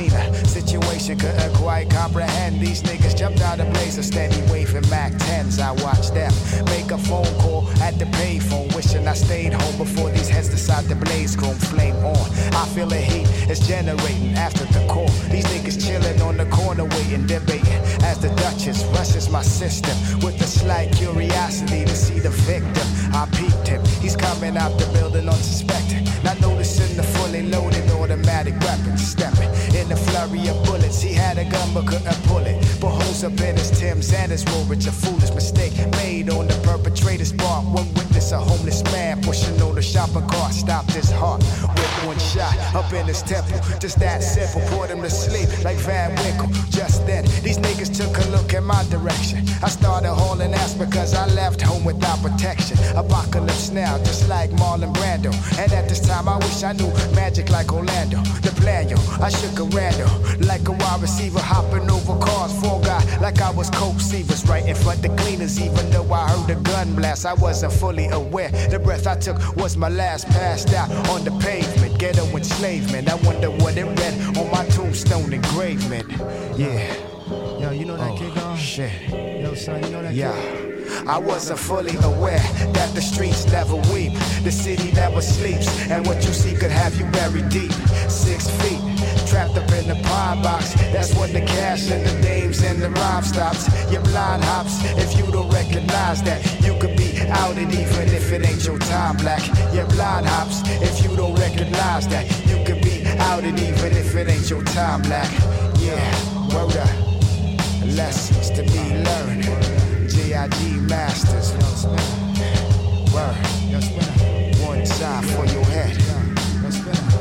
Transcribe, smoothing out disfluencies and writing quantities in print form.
seen a situation couldn't quite comprehend. These niggas jumped out of blaze, a steady waving Mac 10s. I watched them make a phone call at the payphone, wishing I stayed home before these heads decide to blaze. Chrome flame on. I feel the heat is generating after the call. These niggas chilling on the corner waiting, debating as the Duchess rushes my system with a slight curiosity to see the victim. I peeped him. He's coming out the building unsuspected. Not noticing the fully loaded automatic weapon. Stepping in the flurry of bullets. He had a gun but couldn't pull it. But holes up in his Timbs and his Woolrich. A foolish mistake made on the perpetrator's part. One witness, a homeless man pushing on the shopping cart, stopped his heart with one shot up in his temple. Just that simple, put him to sleep like Van Winkle. Just then, these niggas took a look in my direction. I started hauling ass because I left home without protection. Apocalypse now, just like Marlon Brando. And at this time, I wish I knew magic like Orlando. The plan, yo, I shook a rando like a wide receiver, hopping over cars. Four guy like I was Coke Seavers right in front of cleaners. Even though I heard a gun blast, I wasn't fully aware. The breath I took was my last, passed out on the pavement. Ghetto enslavement. I wonder what it read on my tombstone engravement. Yeah. Yo, you know that kid, dog? Shit. Yo, son, you know that kid? I wasn't fully aware that the streets never weep, the city never sleeps, and what you see could have you buried deep. 6 feet, trapped up in the pine box. That's when the cash and the dames and the rhyme stops. Your blind hops if you don't recognize that you could be outed even if it ain't your time, black. Your blind hops if you don't recognize that you could be outed even if it ain't your time, black. Yeah, word up. Lessons to be learned. G.I.G. Masters. Word. One time for your head.